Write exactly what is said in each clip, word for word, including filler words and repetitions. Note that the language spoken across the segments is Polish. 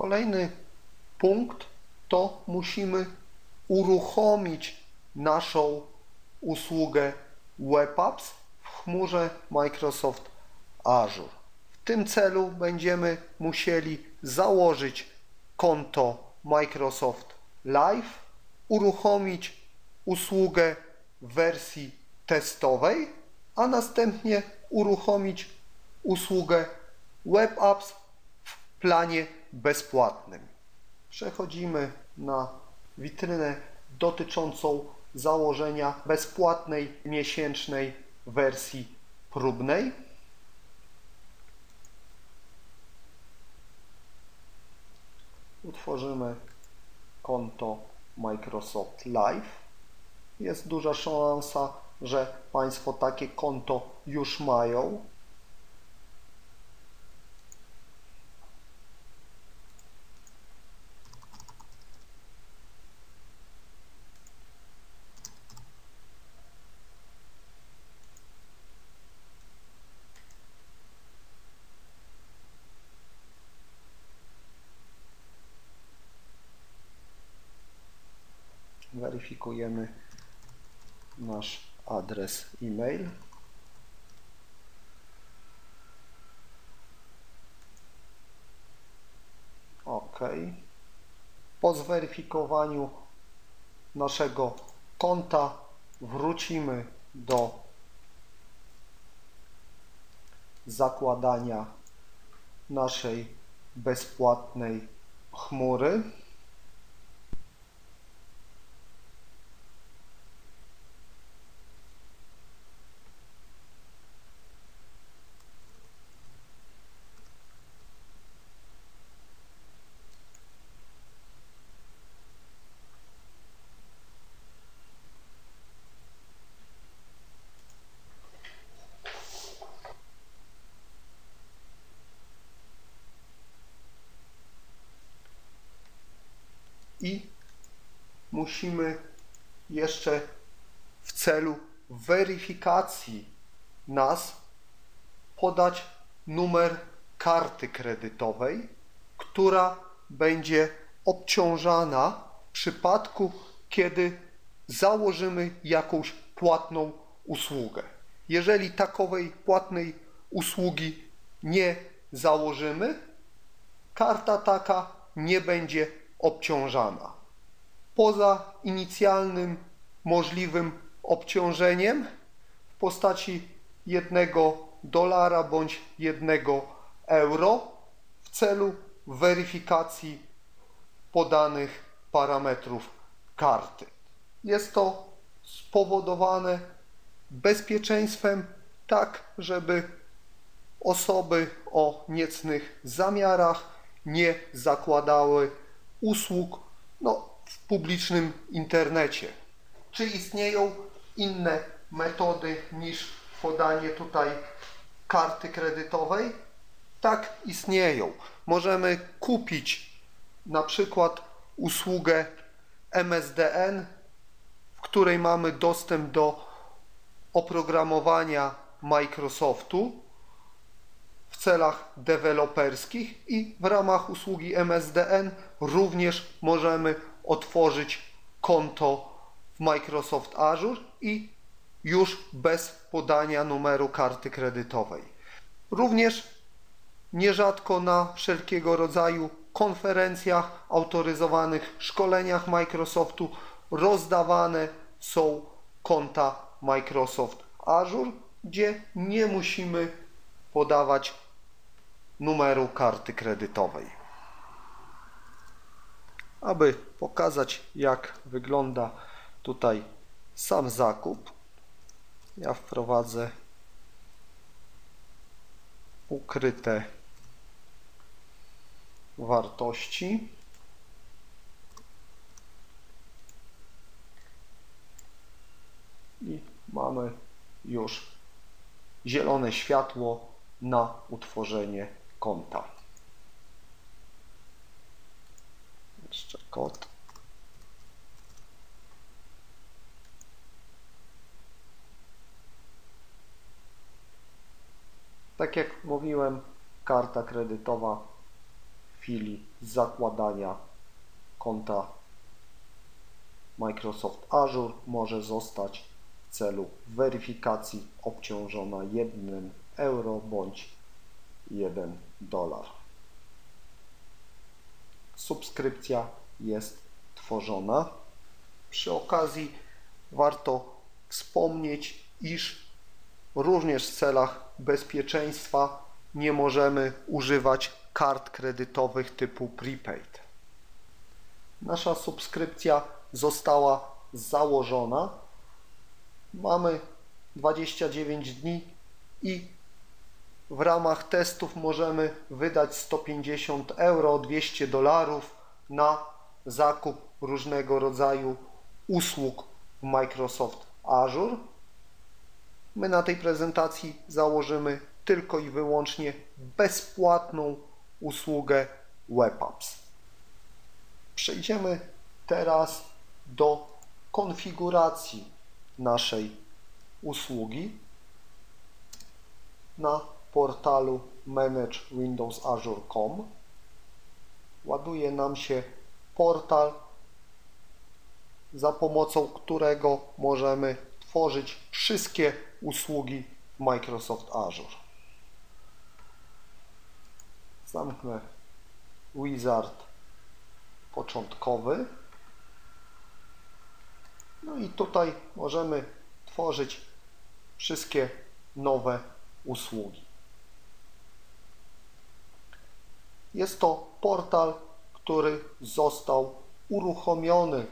Kolejny punkt to musimy uruchomić naszą usługę WebApps w chmurze Microsoft Azure. W tym celu będziemy musieli założyć konto Microsoft Live, uruchomić usługę w wersji testowej, a następnie uruchomić usługę WebApps w planie bezpłatnym. Przechodzimy na witrynę dotyczącą założenia bezpłatnej miesięcznej wersji próbnej. Utworzymy konto Microsoft Live. Jest duża szansa, że Państwo takie konto już mają. Weryfikujemy nasz adres e-mail. OK. Po zweryfikowaniu naszego konta wrócimy do zakładania naszej bezpłatnej chmury. I musimy jeszcze w celu weryfikacji nas podać numer karty kredytowej, która będzie obciążana w przypadku, kiedy założymy jakąś płatną usługę. Jeżeli takowej płatnej usługi nie założymy, karta taka nie będzie obciążana. Poza inicjalnym możliwym obciążeniem w postaci jednego dolara bądź jednego euro w celu weryfikacji podanych parametrów karty. Jest to spowodowane bezpieczeństwem, tak żeby osoby o niecnych zamiarach nie zakładały usług no, w publicznym internecie. Czy istnieją inne metody niż podanie tutaj karty kredytowej? Tak, istnieją. Możemy kupić na przykład usługę M S D N, w której mamy dostęp do oprogramowania Microsoftu w celach deweloperskich i w ramach usługi M S D N również możemy otworzyć konto w Microsoft Azure i już bez podania numeru karty kredytowej. Również nierzadko na wszelkiego rodzaju konferencjach, autoryzowanych szkoleniach Microsoftu rozdawane są konta Microsoft Azure, gdzie nie musimy podawać numeru karty kredytowej. Aby pokazać, jak wygląda tutaj sam zakup, ja wprowadzę ukryte wartości. I mamy już zielone światło na utworzenie konta. Jeszcze kod. Tak jak mówiłem, karta kredytowa w chwili zakładania konta Microsoft Azure może zostać w celu weryfikacji obciążona jednym euro bądź jeden dolar. Subskrypcja jest tworzona. Przy okazji warto wspomnieć, iż również w celach bezpieczeństwa nie możemy używać kart kredytowych typu prepaid. Nasza subskrypcja została założona. Mamy dwadzieścia dziewięć dni i w ramach testów możemy wydać sto pięćdziesiąt euro, dwieście dolarów na zakup różnego rodzaju usług w Microsoft Azure. My na tej prezentacji założymy tylko i wyłącznie bezpłatną usługę WebApps. Przejdziemy teraz do konfiguracji naszej usługi na portalu manage windows azure kropka com. Ładuje nam się portal, za pomocą którego możemy tworzyć wszystkie usługi Microsoft Azure. Zamknę wizard początkowy. No i tutaj możemy tworzyć wszystkie nowe usługi. Jest to portal, który został uruchomiony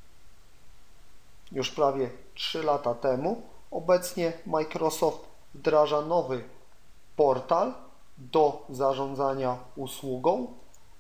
już prawie trzy lata temu. Obecnie Microsoft wdraża nowy portal do zarządzania usługą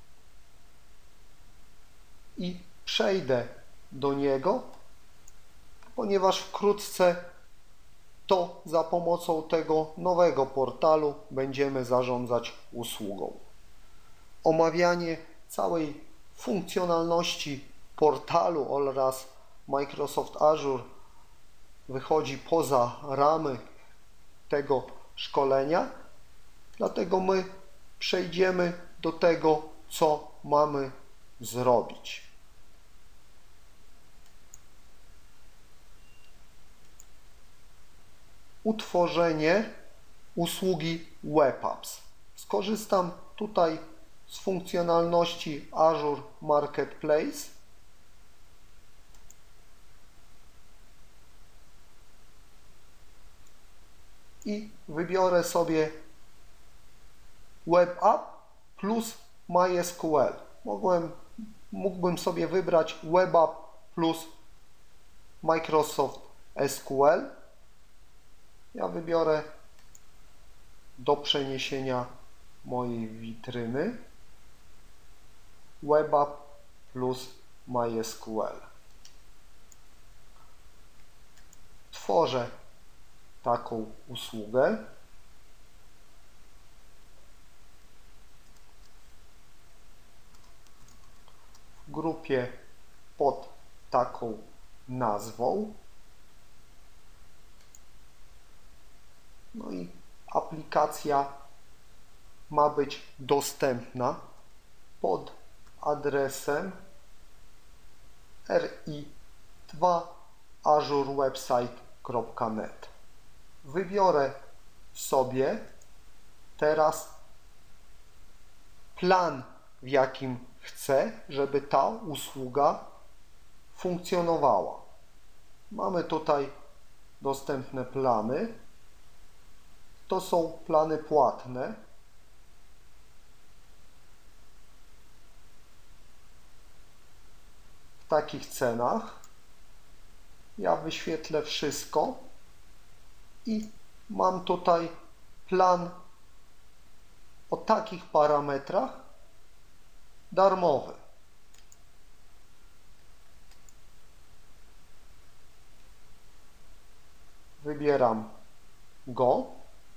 i przejdę do niego, ponieważ wkrótce to za pomocą tego nowego portalu będziemy zarządzać usługą. Omawianie całej funkcjonalności portalu oraz Microsoft Azure wychodzi poza ramy tego szkolenia, dlatego my przejdziemy do tego, co mamy zrobić. Utworzenie usługi WebApps. Skorzystam tutaj z funkcjonalności Azure Marketplace. I wybiorę sobie WebApp plus MySQL. Mogłem, mógłbym sobie wybrać WebApp plus Microsoft S Q L. Ja wybiorę do przeniesienia mojej witryny WebApp plus MySQL. Tworzę taką usługę. W grupie pod taką nazwą. No i aplikacja ma być dostępna pod adresem r i dwa azure website kropka net. Wybiorę sobie teraz plan, w jakim chcę, żeby ta usługa funkcjonowała. Mamy tutaj dostępne plany. To są plany płatne. W takich cenach. Ja wyświetlę wszystko i mam tutaj plan o takich parametrach darmowy. Wybieram go.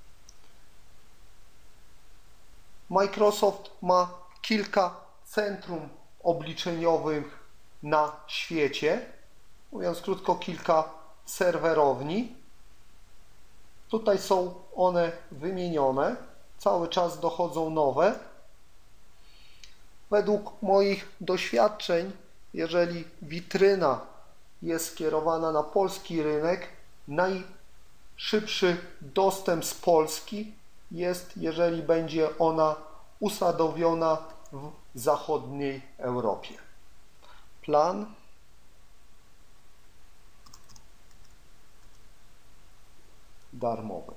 Microsoft ma kilka centrum obliczeniowych na świecie. Mówiąc krótko, kilka serwerowni. Tutaj są one wymienione. Cały czas dochodzą nowe. Według moich doświadczeń, jeżeli witryna jest skierowana na polski rynek, najszybszy dostęp z Polski jest, jeżeli będzie ona usadowiona w zachodniej Europie. Plan darmowy.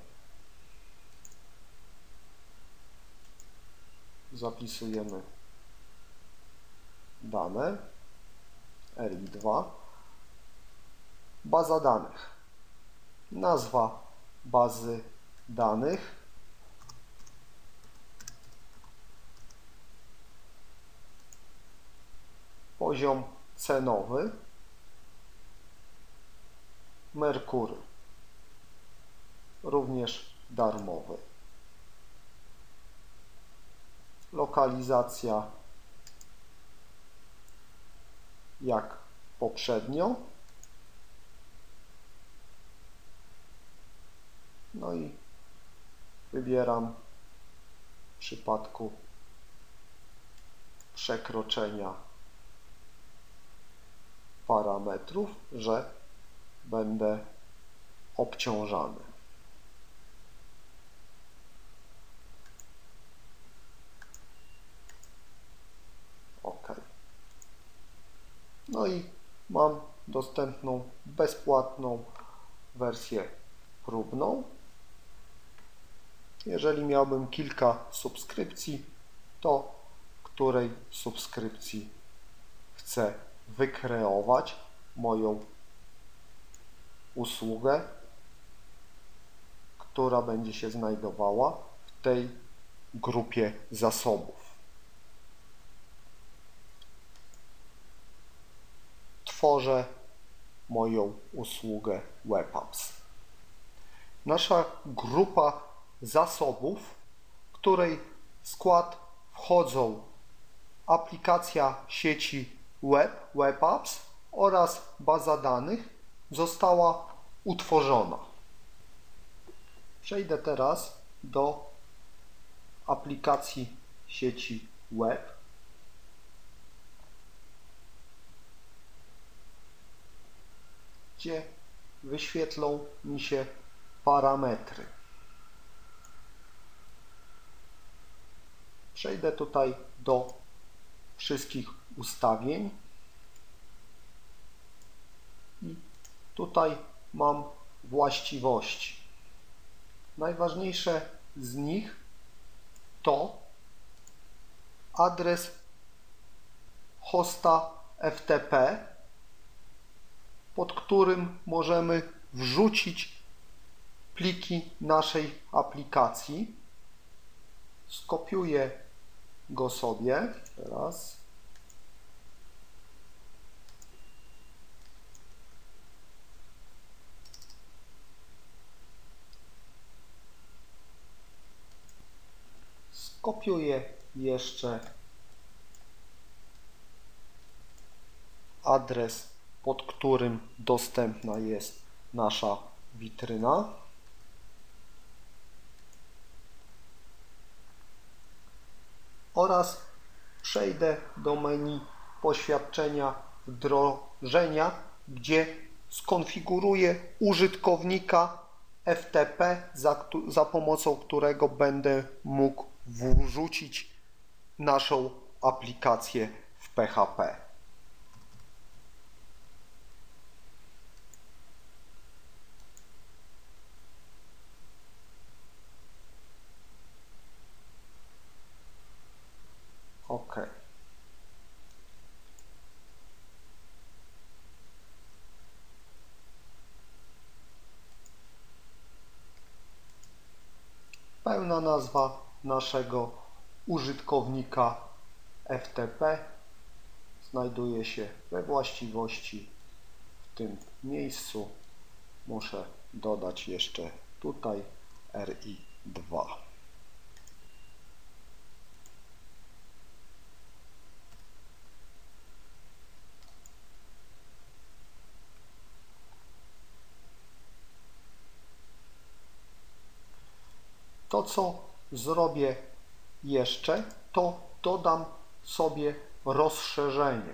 Zapisujemy dane R I dwa. Baza danych. Nazwa bazy danych. Poziom cenowy. Merkury. Również darmowy. Lokalizacja jak poprzednio. No i wybieram w przypadku przekroczenia parametrów, że będę obciążany. OK. No i mam dostępną bezpłatną wersję próbną. Jeżeli miałbym kilka subskrypcji, to której subskrypcji chcę wykreować moją usługę, która będzie się znajdowała w tej grupie zasobów. Tworzę moją usługę WebApps. Nasza grupa zasobów, w której w skład wchodzą aplikacja sieci web, WebApps oraz baza danych, została utworzona. Przejdę teraz do aplikacji sieci web. Gdzie wyświetlą mi się parametry. Przejdę tutaj do wszystkich ustawień i tutaj mam właściwości. Najważniejsze z nich to adres hosta F T P, pod którym możemy wrzucić pliki naszej aplikacji. Skopiuję go sobie teraz. Skopiuję jeszcze adres, pod którym dostępna jest nasza witryna. Oraz przejdę do menu poświadczenia wdrożenia, gdzie skonfiguruję użytkownika F T P, za, za pomocą którego będę mógł wrzucić naszą aplikację w P H P. OK. Pełna nazwa naszego użytkownika F T P znajduje się we właściwości w tym miejscu. Muszę dodać jeszcze tutaj R I dwa. To, co zrobię jeszcze, to dodam sobie rozszerzenie.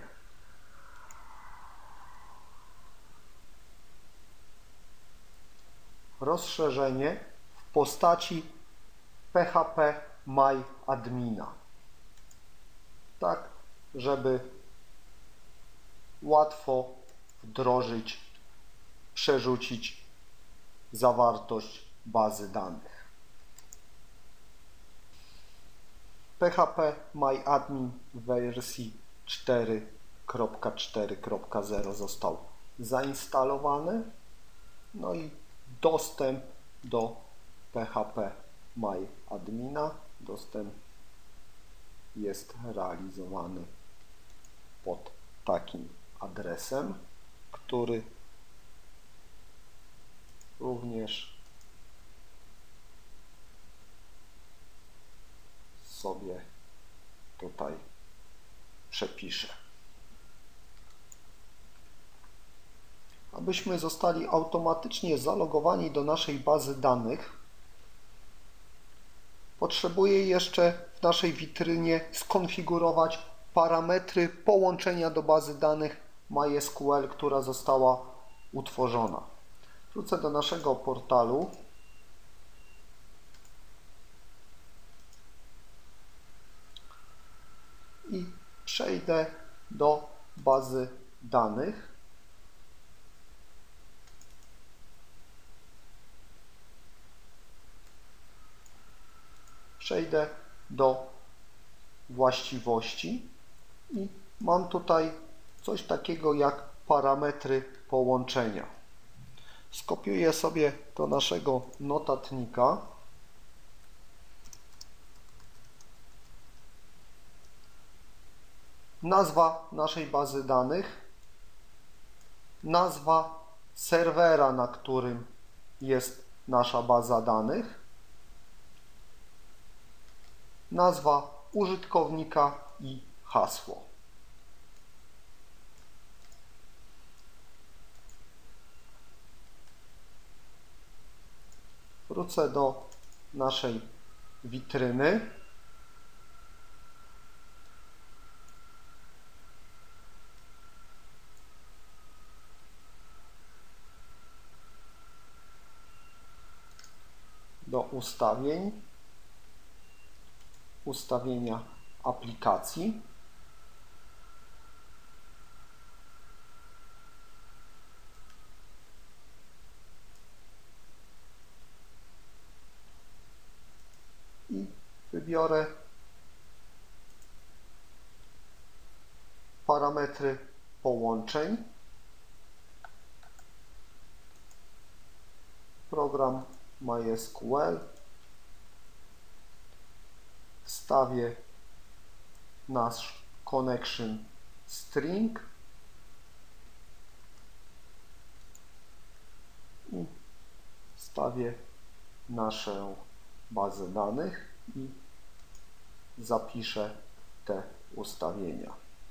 Rozszerzenie w postaci P H P My Admina. Tak, żeby łatwo wdrożyć, przerzucić zawartość bazy danych. P H P My Admin w wersji cztery kropka cztery kropka zero został zainstalowany. No i dostęp do P H P My Admina, dostęp jest realizowany pod takim adresem, który również sobie tutaj przepiszę. Abyśmy zostali automatycznie zalogowani do naszej bazy danych, potrzebuję jeszcze w naszej witrynie skonfigurować parametry połączenia do bazy danych MySQL, która została utworzona. Wrócę do naszego portalu. I przejdę do bazy danych. Przejdę do właściwości i mam tutaj coś takiego jak parametry połączenia. Skopiuję sobie do naszego notatnika. Nazwa naszej bazy danych, nazwa serwera, na którym jest nasza baza danych, nazwa użytkownika i hasło. Wrócę do naszej witryny. Do ustawień, ustawienia aplikacji. I wybiorę parametry połączeń. Program MySQL. Wstawię nasz connection string i wstawię naszą bazę danych i zapiszę te ustawienia.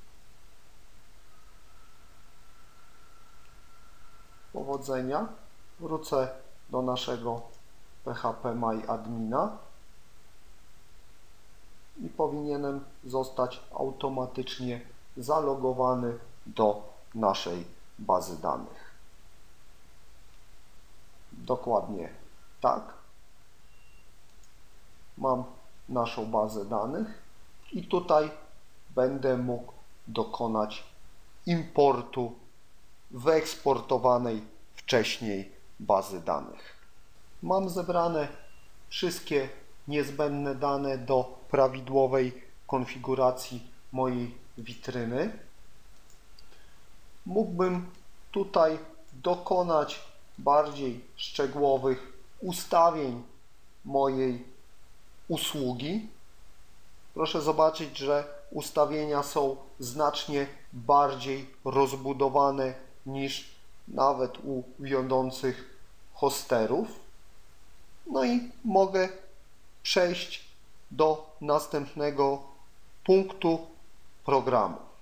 Powodzenia. Wrócę do naszego P H P My Admina i powinienem zostać automatycznie zalogowany do naszej bazy danych. Dokładnie tak. Mam naszą bazę danych i tutaj będę mógł dokonać importu wyeksportowanej wcześniej bazy danych. Mam zebrane wszystkie niezbędne dane do prawidłowej konfiguracji mojej witryny. Mógłbym tutaj dokonać bardziej szczegółowych ustawień mojej usługi. Proszę zobaczyć, że ustawienia są znacznie bardziej rozbudowane niż nawet u wiodących hosterów. No i mogę przejść do następnego punktu programu.